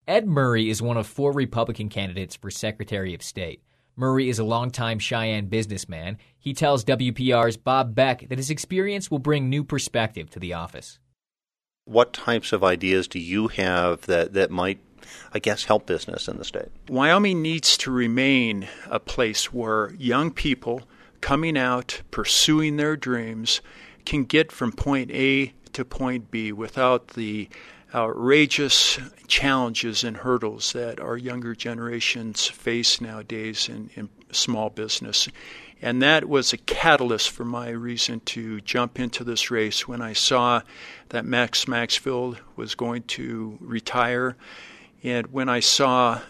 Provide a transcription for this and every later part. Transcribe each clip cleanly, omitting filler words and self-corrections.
Ed Murray is one of 4 Republican candidates for Secretary of State. Murray is a longtime Cheyenne businessman. He tells WPR's Bob Beck that his experience will bring new perspective to the office. What types of ideas do you have that might, I guess, help business in the state? Wyoming needs to remain a place where young people coming out, pursuing their dreams, can get from point A to point B without the outrageous challenges and hurdles that our younger generations face nowadays in small business. And that was a catalyst for my reason to jump into this race when I saw that Max Maxfield was going to retire, and when I saw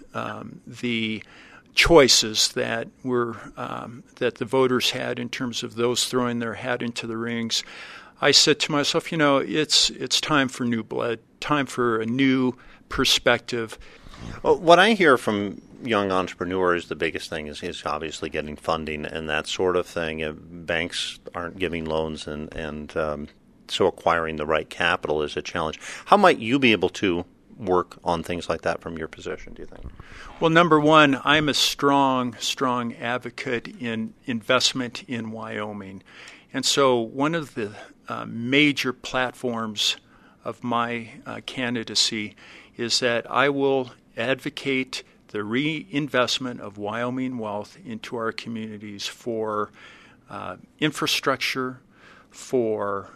the choices that were that the voters had in terms of those throwing their hat into the rings, I said to myself, it's time for new blood, time for a new perspective. Well, what I hear from young entrepreneurs, the biggest thing is obviously getting funding and that sort of thing. Banks aren't giving loans, and so acquiring the right capital is a challenge. How might you be able to work on things like that from your position, do you think? Well, number one, I'm a strong advocate in investment in Wyoming. And so one of the major platforms of my candidacy is that I will advocate the reinvestment of Wyoming wealth into our communities for infrastructure, for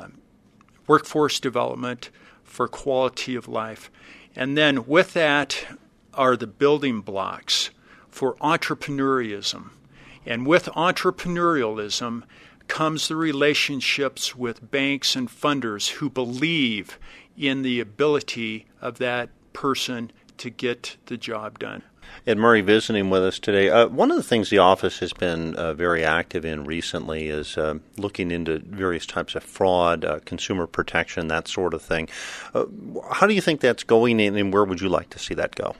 workforce development, for quality of life. And then with that are the building blocks for entrepreneurialism. And with entrepreneurialism comes the relationships with banks and funders who believe in the ability of that person to get the job done. Ed Murray visiting with us today. One of the things the office has been very active in recently is looking into various types of fraud, consumer protection, that sort of thing. How do you think that's going, and where would you like to see that go?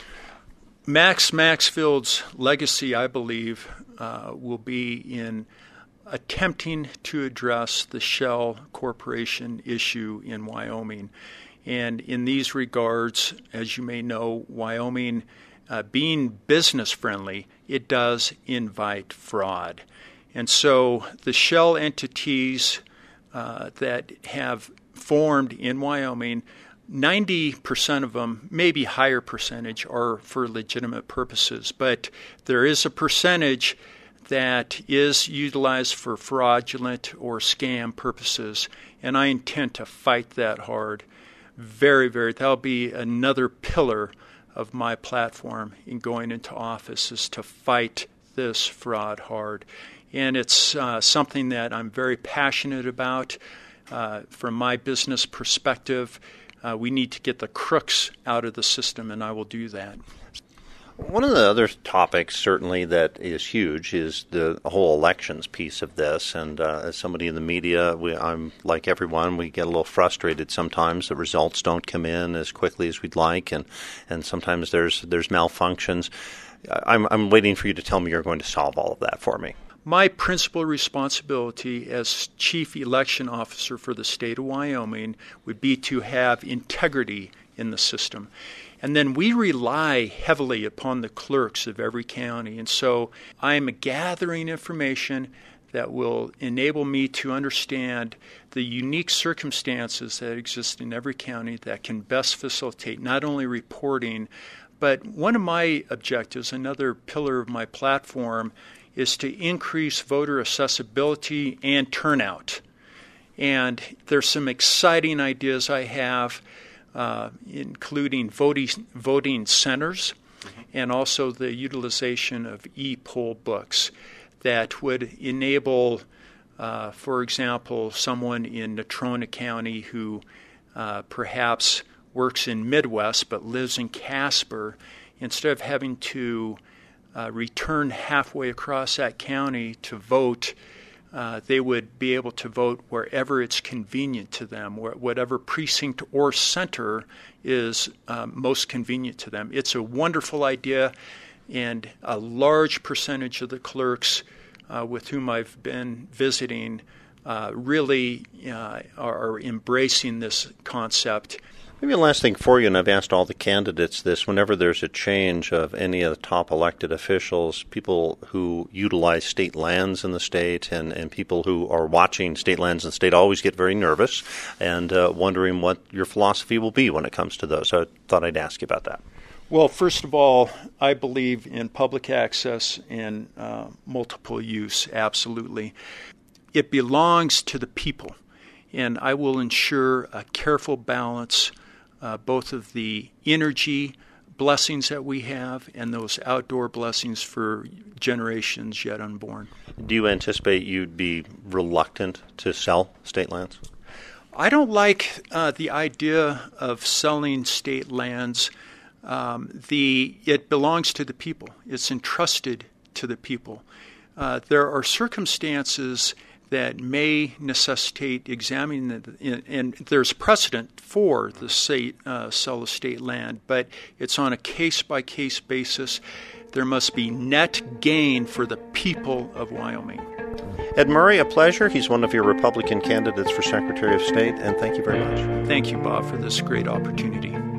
Max Maxfield's legacy, I believe, will be in attempting to address the Shell Corporation issue in Wyoming. And in these regards, as you may know, Wyoming, being business friendly, it does invite fraud. And so the Shell entities that have formed in Wyoming, 90% of them, maybe higher percentage, are for legitimate purposes. But there is a percentage that is utilized for fraudulent or scam purposes, and I intend to fight that hard. That'll be another pillar of my platform in going into office, is to fight this fraud hard. And it's something that I'm very passionate about. From my business perspective, we need to get the crooks out of the system, and I will do that. One of the other topics, certainly, that is huge is the whole elections piece of this. And as somebody in the media, I'm like everyone, we get a little frustrated sometimes. The results don't come in as quickly as we'd like, and sometimes there's malfunctions. I'm waiting for you to tell me you're going to solve all of that for me. My principal responsibility as Chief Election Officer for the state of Wyoming would be to have integrity in the system. And then we rely heavily upon the clerks of every county. And so I'm gathering information that will enable me to understand the unique circumstances that exist in every county that can best facilitate not only reporting, but one of my objectives, another pillar of my platform, is to increase voter accessibility and turnout. And there's some exciting ideas I have, including voting centers, and also the utilization of e-poll books that would enable, for example, someone in Natrona County who perhaps works in Midwest but lives in Casper, instead of having to return halfway across that county to vote, they would be able to vote wherever it's convenient to them, whatever precinct or center is most convenient to them. It's a wonderful idea, and a large percentage of the clerks with whom I've been visiting really are embracing this concept. Maybe a last thing for you, and I've asked all the candidates this, whenever there's a change of any of the top elected officials, people who utilize state lands in the state and people who are watching state lands in the state always get very nervous and wondering what your philosophy will be when it comes to those. So I thought I'd ask you about that. Well, first of all, I believe in public access and multiple use, absolutely. It belongs to the people, and I will ensure a careful balance both of the energy blessings that we have and those outdoor blessings for generations yet unborn. Do you anticipate you'd be reluctant to sell state lands? I don't like the idea of selling state lands. It belongs to the people. It's entrusted to the people. There are circumstances that may necessitate examining it, and there's precedent for the state sell of state land, but it's on a case-by-case basis. There must be net gain for the people of Wyoming. Ed Murray, a pleasure. He's one of your Republican candidates for Secretary of State, and thank you very much. Thank you, Bob, for this great opportunity.